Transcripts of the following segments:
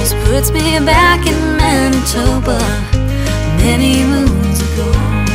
This puts me back in Manitoba many moons ago.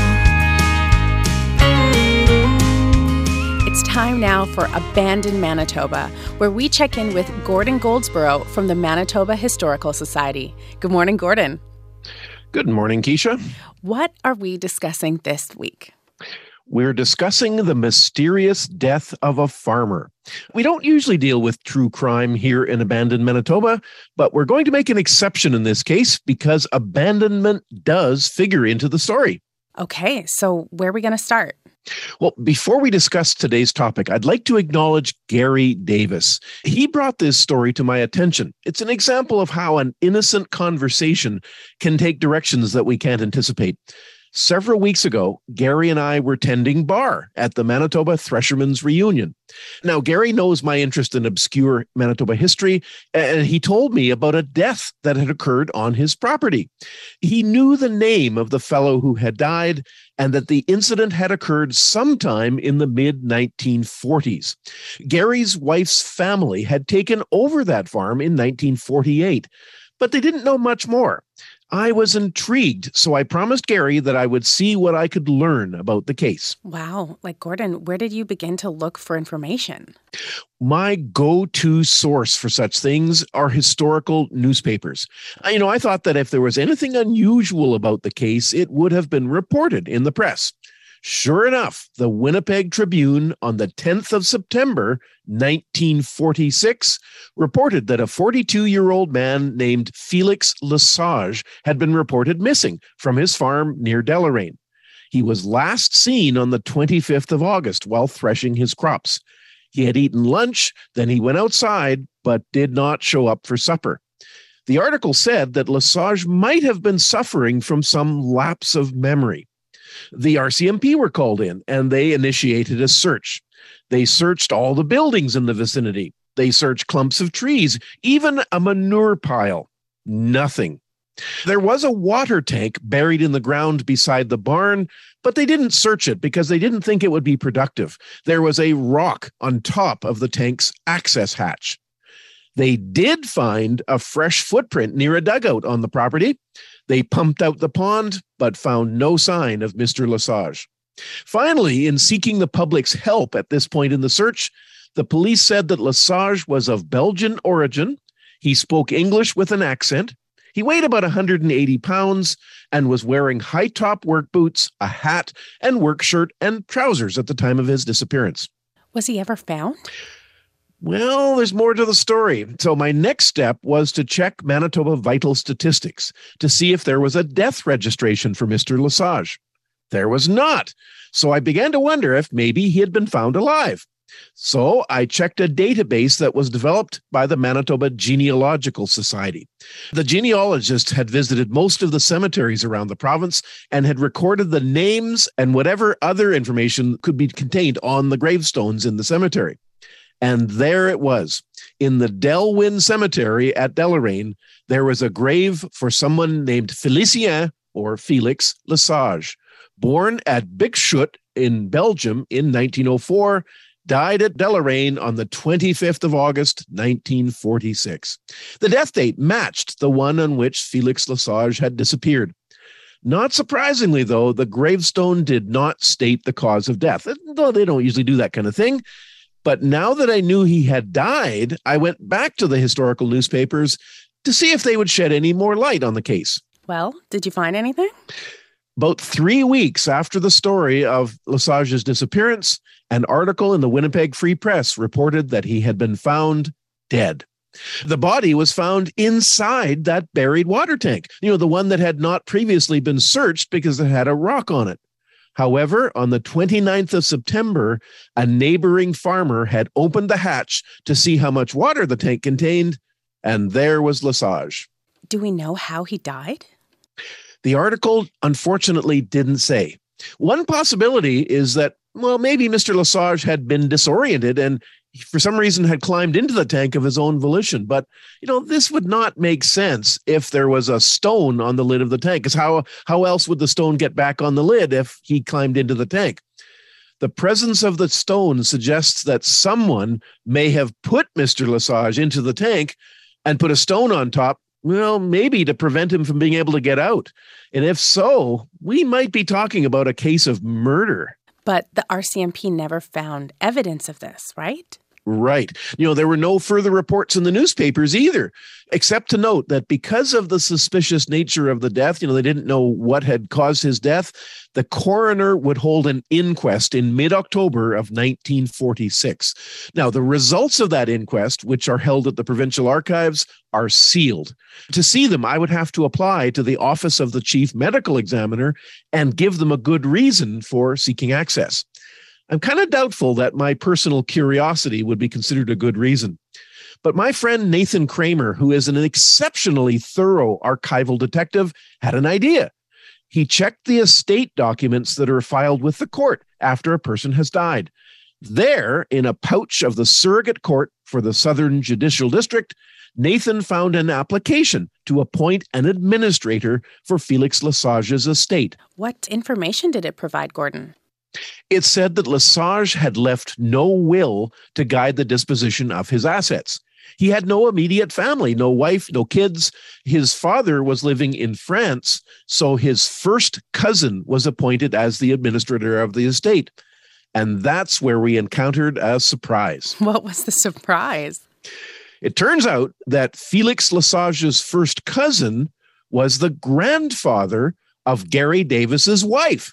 It's time now for Abandoned Manitoba, where we check in with Gordon Goldsborough from the Manitoba Historical Society. Good morning, Gordon. Good morning, Keisha. What are we discussing this week? We're discussing the mysterious death of a farmer. We don't usually deal with true crime here in Abandoned Manitoba, but we're going to make an exception in this case because abandonment does figure into the story. Okay, so where are we going to start? Well, before we discuss today's topic, I'd like to acknowledge Gary Davis. He brought this story to my attention. It's an example of how an innocent conversation can take directions that we can't anticipate. Several weeks ago, Gary and I were tending bar at the Manitoba Threshermen's Reunion. Now, Gary knows my interest in obscure Manitoba history, and he told me about a death that had occurred on his property. He knew the name of the fellow who had died and that the incident had occurred sometime in the mid-1940s. Gary's wife's family had taken over that farm in 1948, but they didn't know much more. I was intrigued, so I promised Gary that I would see what I could learn about the case. Wow. Gordon, where did you begin to look for information? My go-to source for such things are historical newspapers. I thought that if there was anything unusual about the case, it would have been reported in the press. Sure enough, the Winnipeg Tribune on the 10th of September, 1946, reported that a 42-year-old man named Felix Lesage had been reported missing from his farm near Deloraine. He was last seen on the 25th of August while threshing his crops. He had eaten lunch, then he went outside, but did not show up for supper. The article said that Lesage might have been suffering from some lapse of memory. The RCMP were called in, and they initiated a search. They searched all the buildings in the vicinity. They searched clumps of trees, even a manure pile. Nothing. There was a water tank buried in the ground beside the barn, but they didn't search it because they didn't think it would be productive. There was a rock on top of the tank's access hatch. They did find a fresh footprint near a dugout on the property. They pumped out the pond, but found no sign of Mr. Lesage. Finally, in seeking the public's help at this point in the search, the police said that Lesage was of Belgian origin. He spoke English with an accent. He weighed about 180 pounds and was wearing high-top work boots, a hat, and work shirt and trousers at the time of his disappearance. Was he ever found? Well, there's more to the story. So my next step was to check Manitoba Vital Statistics to see if there was a death registration for Mr. Lesage. There was not. So I began to wonder if maybe he had been found alive. So I checked a database that was developed by the Manitoba Genealogical Society. The genealogist had visited most of the cemeteries around the province and had recorded the names and whatever other information could be contained on the gravestones in the cemetery. And there it was. In the Delwyn Cemetery at Deloraine, there was a grave for someone named Félicien, or Felix Lesage, born at Bixschut in Belgium in 1904, died at Deloraine on the 25th of August, 1946. The death date matched the one on which Felix Lesage had disappeared. Not surprisingly, though, the gravestone did not state the cause of death, though they don't usually do that kind of thing. But now that I knew he had died, I went back to the historical newspapers to see if they would shed any more light on the case. Well, did you find anything? About 3 weeks after the story of Lesage's disappearance, an article in the Winnipeg Free Press reported that he had been found dead. The body was found inside that buried water tank, the one that had not previously been searched because it had a rock on it. However, on the 29th of September, a neighboring farmer had opened the hatch to see how much water the tank contained, and there was Lesage. Do we know how he died? The article, unfortunately, didn't say. One possibility is that, maybe Mr. Lesage had been disoriented and for some reason had climbed into the tank of his own volition. But, this would not make sense if there was a stone on the lid of the tank. Because how else would the stone get back on the lid if he climbed into the tank? The presence of the stone suggests that someone may have put Mr. Lesage into the tank and put a stone on top, Well, maybe to prevent him from being able to get out. And if so, we might be talking about a case of murder. But the RCMP never found evidence of this, right? Right. There were no further reports in the newspapers either, except to note that because of the suspicious nature of the death, they didn't know what had caused his death. The coroner would hold an inquest in mid-October of 1946. Now, the results of that inquest, which are held at the Provincial Archives, are sealed. To see them, I would have to apply to the Office of the Chief Medical Examiner and give them a good reason for seeking access. I'm kind of doubtful that my personal curiosity would be considered a good reason. But my friend Nathan Kramer, who is an exceptionally thorough archival detective, had an idea. He checked the estate documents that are filed with the court after a person has died. There, in a pouch of the surrogate court for the Southern Judicial District, Nathan found an application to appoint an administrator for Felix Lesage's estate. What information did it provide, Gordon? It said that Lesage had left no will to guide the disposition of his assets. He had no immediate family, no wife, no kids. His father was living in France, so his first cousin was appointed as the administrator of the estate. And that's where we encountered a surprise. What was the surprise? It turns out that Felix Lesage's first cousin was the grandfather of Gary Davis's wife.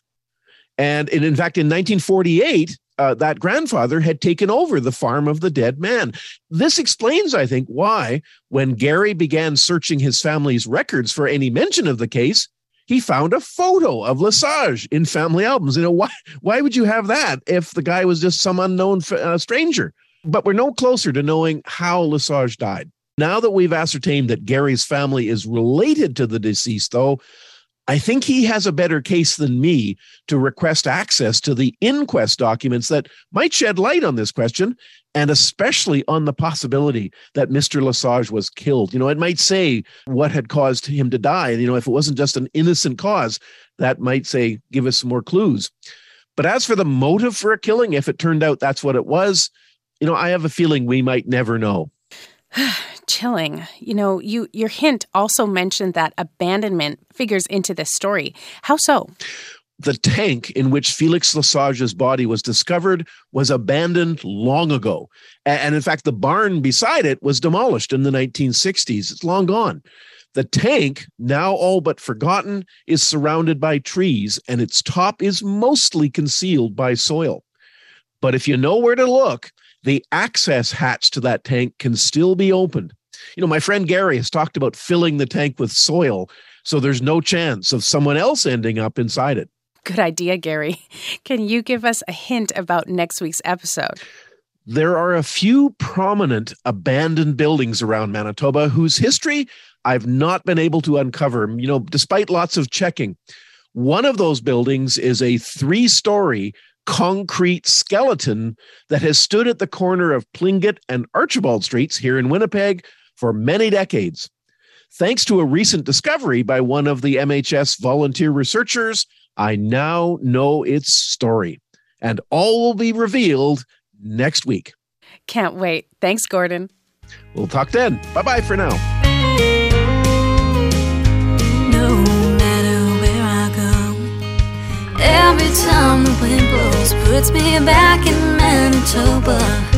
And in fact, in 1948, that grandfather had taken over the farm of the dead man. This explains, I think, why when Gary began searching his family's records for any mention of the case, he found a photo of Lesage in family albums. Why would you have that if the guy was just some unknown stranger? But we're no closer to knowing how Lesage died. Now that we've ascertained that Gary's family is related to the deceased, though, I think he has a better case than me to request access to the inquest documents that might shed light on this question, and especially on the possibility that Mr. Lesage was killed. It might say what had caused him to die. If it wasn't just an innocent cause, that might give us some more clues. But as for the motive for a killing, if it turned out that's what it was, I have a feeling we might never know. Chilling. Your hint also mentioned that abandonment figures into this story. How so? The tank in which Felix Lesage's body was discovered was abandoned long ago. And in fact, the barn beside it was demolished in the 1960s. It's long gone. The tank, now all but forgotten, is surrounded by trees, and its top is mostly concealed by soil. But if you know where to look, the access hatch to that tank can still be opened. My friend Gary has talked about filling the tank with soil, so there's no chance of someone else ending up inside it. Good idea, Gary. Can you give us a hint about next week's episode? There are a few prominent abandoned buildings around Manitoba whose history I've not been able to uncover, despite lots of checking. One of those buildings is a 3-story concrete skeleton that has stood at the corner of Tlingit and Archibald Streets here in Winnipeg for many decades. Thanks to a recent discovery by one of the MHS volunteer researchers, I now know its story. And all will be revealed next week. Can't wait. Thanks, Gordon. We'll talk then. Bye-bye for now. No matter where I go, every time the wind blows puts me back in Manitoba.